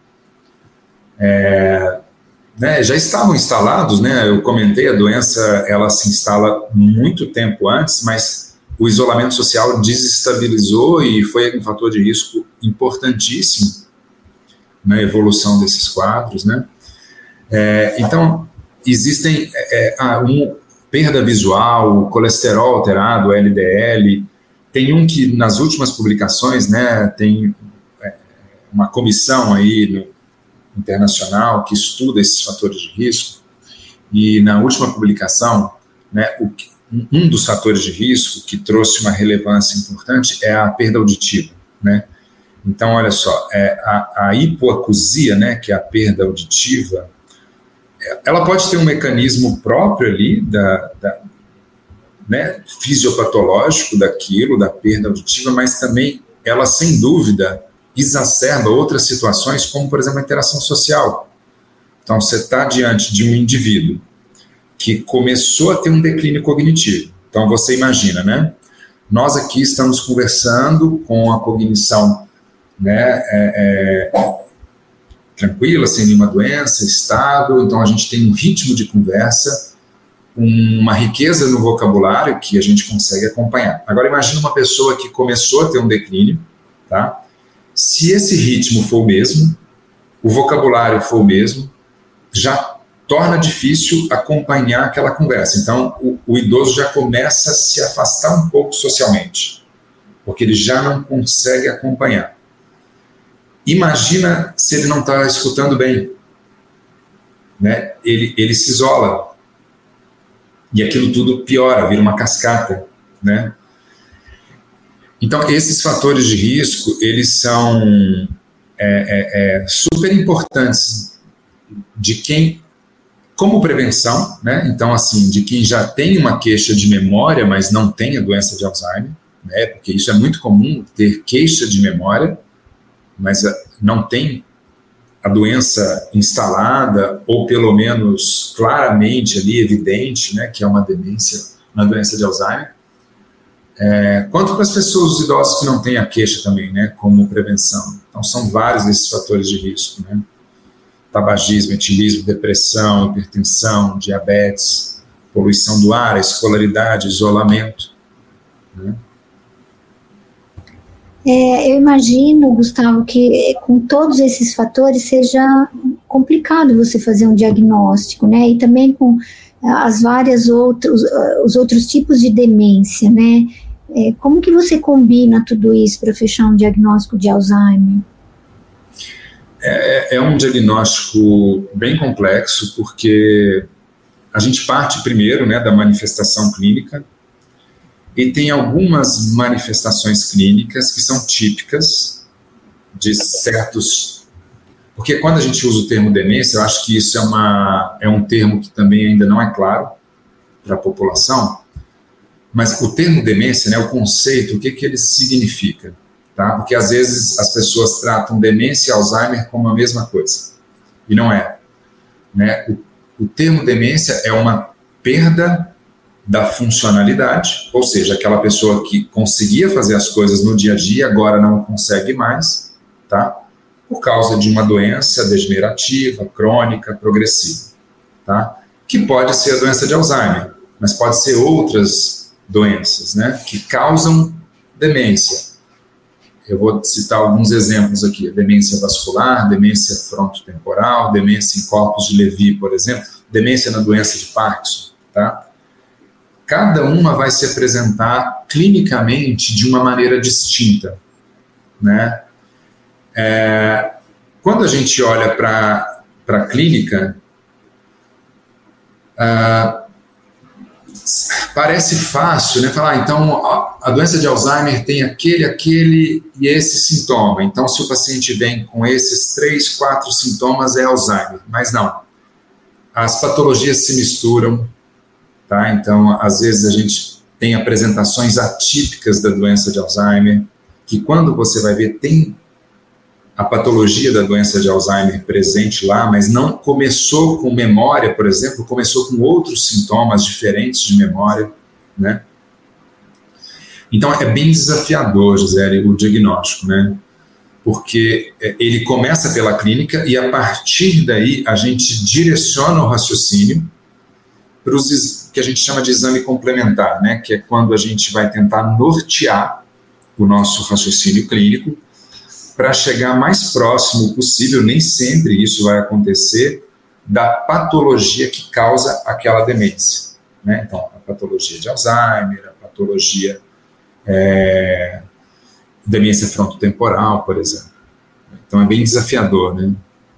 D: é, né, já estavam instalados, né? Eu comentei, a doença ela se instala muito tempo antes, mas o isolamento social desestabilizou e foi um fator de risco importantíssimo na evolução desses quadros, né? É, então, existem é, a, um, perda visual, colesterol alterado, L D L, tem um que nas últimas publicações, né, tem é, uma comissão aí no, internacional que estuda esses fatores de risco, e na última publicação, né, o que um dos fatores de risco que trouxe uma relevância importante é a perda auditiva, né? Então, olha só, é, a, a hipoacusia, né, que é a perda auditiva, ela pode ter um mecanismo próprio ali, da, da, né, fisiopatológico daquilo, da perda auditiva, mas também ela, sem dúvida, exacerba outras situações, como, por exemplo, a interação social. Então, você está diante de um indivíduo que começou a ter um declínio cognitivo. Então, você imagina, né? Nós aqui estamos conversando com a cognição, né, é, é, tranquila, sem nenhuma doença, estável, então a gente tem um ritmo de conversa, uma riqueza no vocabulário que a gente consegue acompanhar. Agora, imagina uma pessoa que começou a ter um declínio, tá? Se esse ritmo for o mesmo, o vocabulário for o mesmo, já torna difícil acompanhar aquela conversa. Então, o, o idoso já começa a se afastar um pouco socialmente, porque ele já não consegue acompanhar. Imagina se ele não está escutando bem, né? Ele, ele se isola, e aquilo tudo piora, vira uma cascata, né? Então, esses fatores de risco, eles são é, é, é, super importantes de quem... Como prevenção, né? Então, assim, de quem já tem uma queixa de memória, mas não tem a doença de Alzheimer, né? Porque isso é muito comum, ter queixa de memória, mas não tem a doença instalada, ou pelo menos claramente ali, evidente, né? Que é uma demência, uma doença de Alzheimer. É, quanto para as pessoas, os idosos que não têm a queixa também, né? Como prevenção. Então, são vários esses fatores de risco, né? Tabagismo, etilismo, depressão, hipertensão, diabetes, poluição do ar, escolaridade, isolamento, né?
A: É, eu imagino, Gustavo, que com todos esses fatores seja complicado você fazer um diagnóstico, né? E também com as várias outros, os outros tipos de demência, né? É, como que você combina tudo isso para fechar um diagnóstico de Alzheimer?
D: É, é um diagnóstico bem complexo, porque a gente parte primeiro, né, da manifestação clínica, e tem algumas manifestações clínicas que são típicas de certos... Porque quando a gente usa o termo demência, eu acho que isso é, uma, é um termo que também ainda não é claro para a população, mas o termo demência, né, o conceito, o que, que ele significa? Tá? Porque às vezes as pessoas tratam demência e Alzheimer como a mesma coisa, e não é. Né? O, o termo demência é uma perda da funcionalidade, ou seja, aquela pessoa que conseguia fazer as coisas no dia a dia, agora não consegue mais, tá? Por causa de uma doença degenerativa, crônica, progressiva, tá? Que pode ser a doença de Alzheimer, mas pode ser outras doenças, né, que causam demência. Eu vou citar alguns exemplos aqui: demência vascular, demência frontotemporal, demência em corpos de Levy, por exemplo, demência na doença de Parkinson, tá? Cada uma vai se apresentar clinicamente de uma maneira distinta, né? É, quando a gente olha para a clínica, ah, parece fácil, né? Falar, então, a, a doença de Alzheimer tem aquele, aquele e esse sintoma. Então, se o paciente vem com esses três, quatro sintomas, é Alzheimer. Mas não. As patologias se misturam, tá? Então, às vezes a gente tem apresentações atípicas da doença de Alzheimer, que quando você vai ver, tem a patologia da doença de Alzheimer presente lá, mas não começou com memória, por exemplo, começou com outros sintomas diferentes de memória, né? Então, é bem desafiador, Gisele, o diagnóstico, né? Porque ele começa pela clínica e, a partir daí, a gente direciona o raciocínio para os que a gente chama de exame complementar, né? Que é quando a gente vai tentar nortear o nosso raciocínio clínico para chegar mais próximo possível, nem sempre isso vai acontecer, da patologia que causa aquela demência, né? Então, a patologia de Alzheimer, a patologia é, demência frontotemporal, por exemplo. Então, é bem desafiador, né?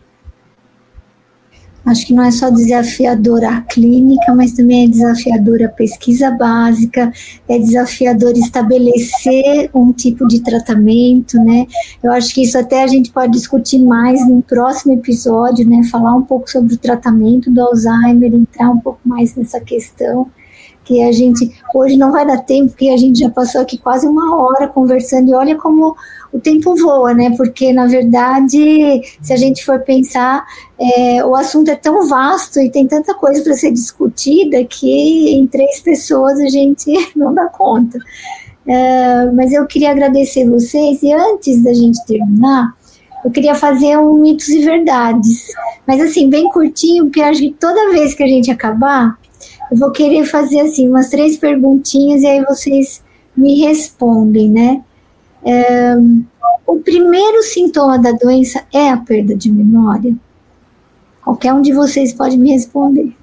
A: Acho que não é só desafiadora a clínica, mas também é desafiadora a pesquisa básica, é desafiador estabelecer um tipo de tratamento, né? Eu acho que isso até a gente pode discutir mais no próximo episódio, né? Falar um pouco sobre o tratamento do Alzheimer, entrar um pouco mais nessa questão, que a gente, hoje não vai dar tempo, porque a gente já passou aqui quase uma hora conversando, e olha como o tempo voa, né? Porque, na verdade, se a gente for pensar, é, o assunto é tão vasto e tem tanta coisa para ser discutida que em três pessoas a gente não dá conta. É, mas eu queria agradecer vocês, e antes da gente terminar, eu queria fazer um mitos e verdades, mas assim, bem curtinho, porque eu acho que toda vez que a gente acabar, eu vou querer fazer assim, umas três perguntinhas e aí vocês me respondem, né? É, o primeiro sintoma da doença é a perda de memória? Qualquer um de vocês pode me responder.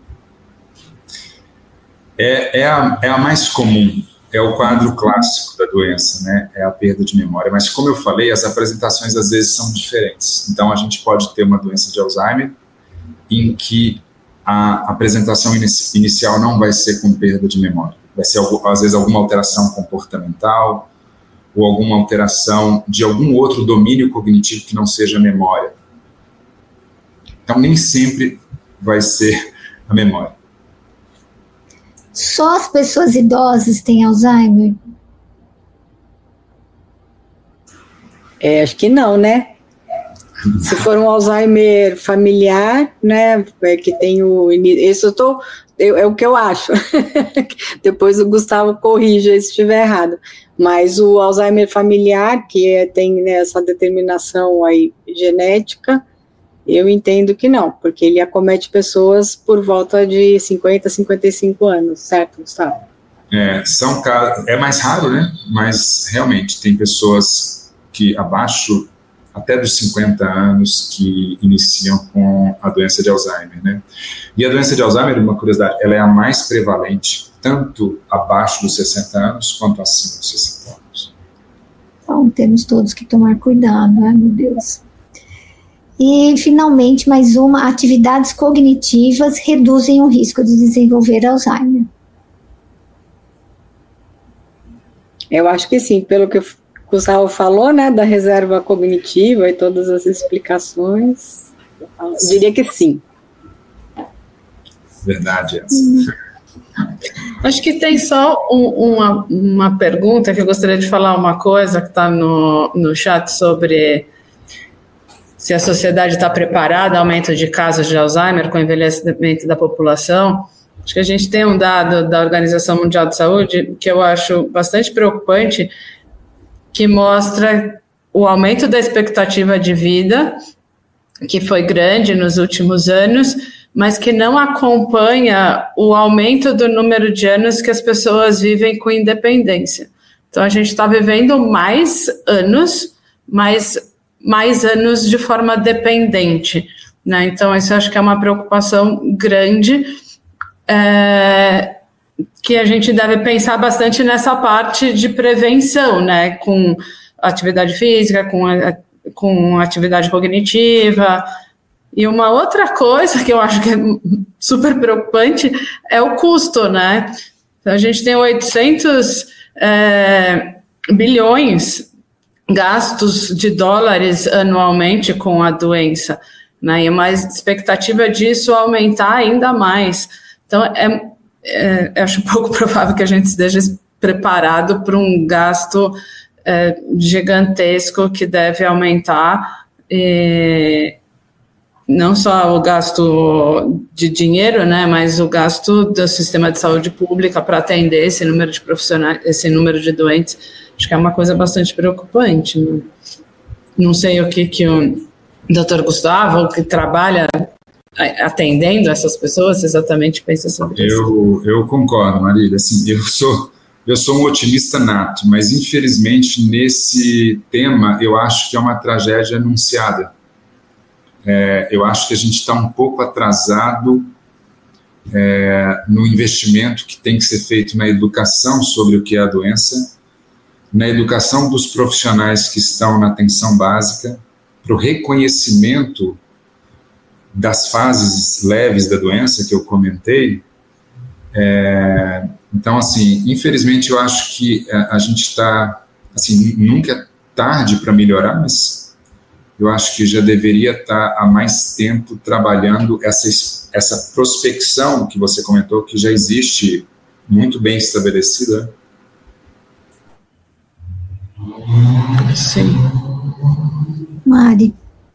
D: É, é, a, é a mais comum, é o quadro clássico da doença, né? É a perda de memória. Mas, como eu falei, as apresentações às vezes são diferentes. Então, a gente pode ter uma doença de Alzheimer em que a apresentação inici- inicial não vai ser com perda de memória. Vai ser, às vezes, alguma alteração comportamental ou alguma alteração de algum outro domínio cognitivo que não seja a memória. Então, nem sempre vai ser a memória.
A: Só as pessoas idosas têm Alzheimer?
B: É, acho que não, né? Se for um Alzheimer familiar, né, é que tem o... Isso eu tô, eu, é o que eu acho. Depois o Gustavo corrija se estiver errado. Mas o Alzheimer familiar, que é, tem, né, essa determinação aí genética, eu entendo que não, porque ele acomete pessoas por volta de cinquenta, cinquenta e cinco anos, certo, Gustavo?
D: É, são, é mais raro, né? Mas realmente tem pessoas que abaixo até dos cinquenta anos que iniciam com a doença de Alzheimer, né? E a doença de Alzheimer, uma curiosidade, ela é a mais prevalente, tanto abaixo dos sessenta anos quanto acima dos sessenta anos.
A: Então, temos todos que tomar cuidado, né, meu Deus. E, finalmente, mais uma, atividades cognitivas reduzem o risco de desenvolver Alzheimer.
B: Eu acho que sim, pelo que o Gustavo falou, né, da reserva cognitiva e todas as explicações, eu diria que sim.
D: Verdade essa.
A: Hum.
C: Acho que tem só um, uma, uma pergunta que eu gostaria de falar uma coisa que está no, no chat sobre se a sociedade está preparada ao aumento de casos de Alzheimer com o envelhecimento da população. Acho que a gente tem um dado da Organização Mundial de Saúde que eu acho bastante preocupante, que mostra o aumento da expectativa de vida, que foi grande nos últimos anos, mas que não acompanha o aumento do número de anos que as pessoas vivem com independência. Então, a gente está vivendo mais anos, mais, mais anos de forma dependente, né? Então, isso eu acho que é uma preocupação grande, é, que a gente deve pensar bastante nessa parte de prevenção, né? Com atividade física, com, a, com atividade cognitiva. E uma outra coisa que eu acho que é super preocupante é o custo, né? Então, a gente tem oitocentos é, bilhões gastos de dólares anualmente com a doença, né? E uma expectativa disso aumentar ainda mais. Então, é, é, eu acho pouco provável que a gente esteja preparado para um gasto é, gigantesco que deve aumentar, e não só o gasto de dinheiro, né, mas o gasto do sistema de saúde pública para atender esse número de profissionais, esse número de doentes. Acho que é uma coisa bastante preocupante, né? Não sei o que, que o doutor Gustavo, que trabalha atendendo essas pessoas, exatamente pensa sobre isso.
D: Eu, eu concordo, Marília. Assim, eu sou, eu sou um otimista nato, mas infelizmente nesse tema eu acho que é uma tragédia anunciada. É, eu acho que a gente está um pouco atrasado é, no investimento que tem que ser feito na educação sobre o que é a doença, na educação dos profissionais que estão na atenção básica, para o reconhecimento das fases leves da doença que eu comentei. É, então, assim, infelizmente eu acho que a, a gente está, assim, nunca é tarde para melhorar, mas eu acho que já deveria estar há mais tempo trabalhando essa, essa prospecção que você comentou, que já existe muito bem estabelecida.
C: Sim.
A: Mari.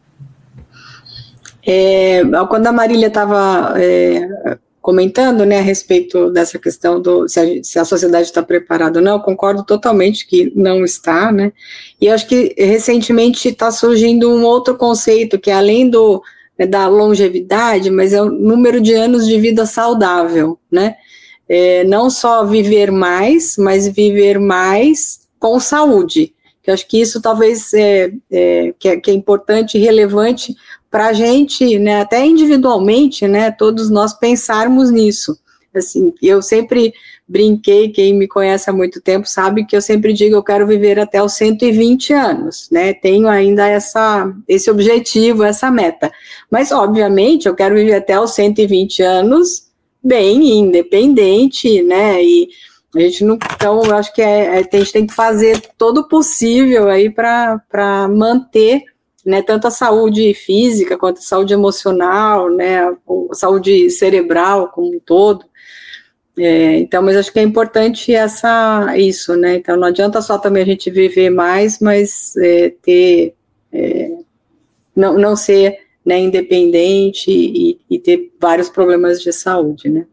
B: É, quando a Marília estava é, comentando, né, a respeito dessa questão do se a, se a sociedade está preparada ou não, eu concordo totalmente que não está, né, e acho que recentemente está surgindo um outro conceito, que é além do, né, da longevidade, mas é o número de anos de vida saudável, né, é, não só viver mais, mas viver mais com saúde, que eu acho que isso talvez é, é, que é, que é importante e relevante para a gente, né, até individualmente, né, todos nós pensarmos nisso. Assim, eu sempre brinquei, quem me conhece há muito tempo sabe que eu sempre digo, eu quero viver até os cento e vinte anos, né, tenho ainda essa, esse objetivo, essa meta, mas obviamente eu quero viver até os cento e vinte anos bem independente, né, e a gente não, então eu acho que é, a gente tem que fazer todo o possível aí para para manter, né, tanto a saúde física quanto a saúde emocional, né, a saúde cerebral como um todo. É, então, mas acho que é importante essa, isso, né, então não adianta só também a gente viver mais, mas é, ter, é, não, não ser, né, independente e, e ter vários problemas de saúde, né.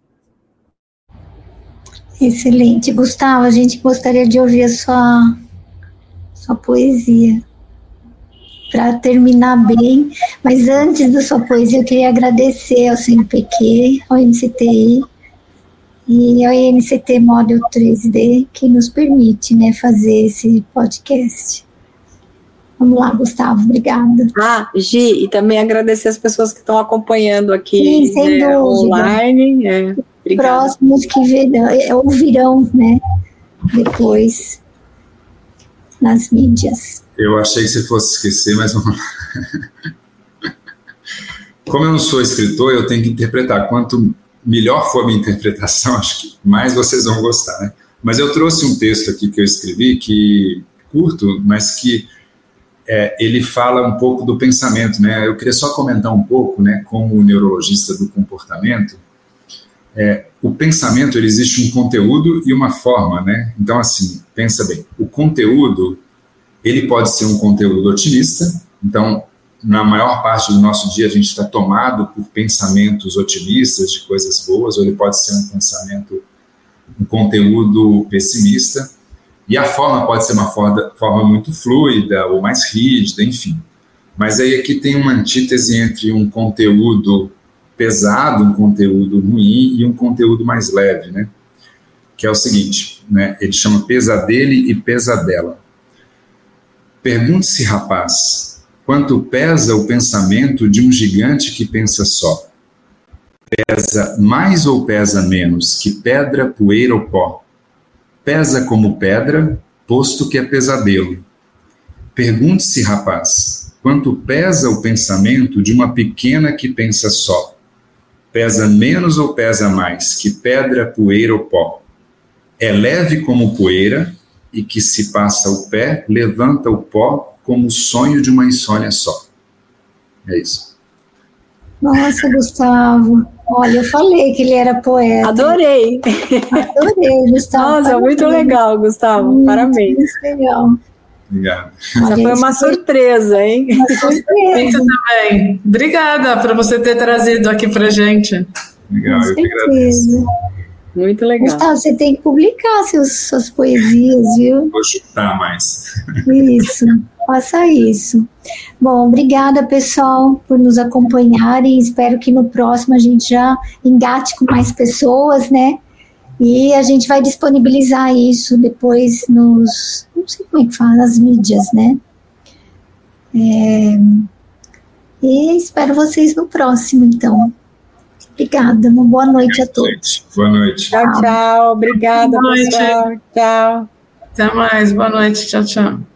A: Excelente. Gustavo, a gente gostaria de ouvir a sua, sua poesia para terminar bem, mas antes da sua poesia eu queria agradecer ao C N P Q, ao M C T I e ao I N C T Model três D, que nos permite, né, fazer esse podcast. Vamos lá, Gustavo, obrigada.
B: Ah, Gi, e também agradecer as pessoas que estão acompanhando aqui.
A: Sim, sem
B: né,
A: dúvida.
B: Online. É,
A: próximos que verão, ouvirão, né, depois nas mídias.
D: Eu achei que você fosse esquecer, mas vamos lá. Como eu não sou escritor, eu tenho que interpretar. Quanto melhor for a minha interpretação, acho que mais vocês vão gostar, né? Mas eu trouxe um texto aqui que eu escrevi, que curto, mas que é, ele fala um pouco do pensamento, né? Eu queria só comentar um pouco, né, como neurologista do comportamento. É, o pensamento, ele existe um conteúdo e uma forma, né? Então, assim, pensa bem, o conteúdo, ele pode ser um conteúdo otimista, então, na maior parte do nosso dia a gente está tomado por pensamentos otimistas de coisas boas, ou ele pode ser um pensamento, um conteúdo pessimista, e a forma pode ser uma forma, forma muito fluida ou mais rígida, enfim. Mas aí aqui tem uma antítese entre um conteúdo pesado, um conteúdo ruim e um conteúdo mais leve, né? Que é o seguinte, né? Ele chama pesadele e pesadela. Pergunte-se, rapaz, quanto pesa o pensamento de um gigante que pensa só? Pesa mais ou pesa menos que pedra, poeira ou pó? Pesa como pedra, posto que é pesadelo. Pergunte-se, rapaz, quanto pesa o pensamento de uma pequena que pensa só? Pesa menos ou pesa mais que pedra, poeira ou pó? É leve como poeira, e que se passa o pé, levanta o pó como o sonho de uma insônia só. É isso.
A: Nossa, Gustavo. Olha, eu falei que ele era poeta.
B: Adorei.
A: Adorei, Gustavo.
B: Nossa,
A: parabéns.
B: muito legal, Gustavo.
A: Muito,
B: Parabéns.
A: Muito legal.
D: Obrigado.
B: Essa foi uma surpresa, hein?
A: Uma surpresa.
C: Isso também. Obrigada por você ter trazido aqui pra gente.
D: Legal,
A: Com
D: eu que agradeço.
A: certeza.
B: Muito legal.
A: Gustavo, você tem que publicar seus, suas poesias, viu?
D: Vou chutar mais.
A: Isso, faça isso. Bom, obrigada, pessoal, por nos acompanharem. Espero que no próximo a gente já engate com mais pessoas, né? E a gente vai disponibilizar isso depois nos... Não sei como é que fala, nas mídias, né? É, e espero vocês no próximo, então. Obrigada, uma boa noite a todos.
D: Boa noite.
B: Tchau, tchau. Obrigada,
C: Boa noite.
B: pessoal. Tchau.
C: Até mais. Boa noite. Tchau, tchau.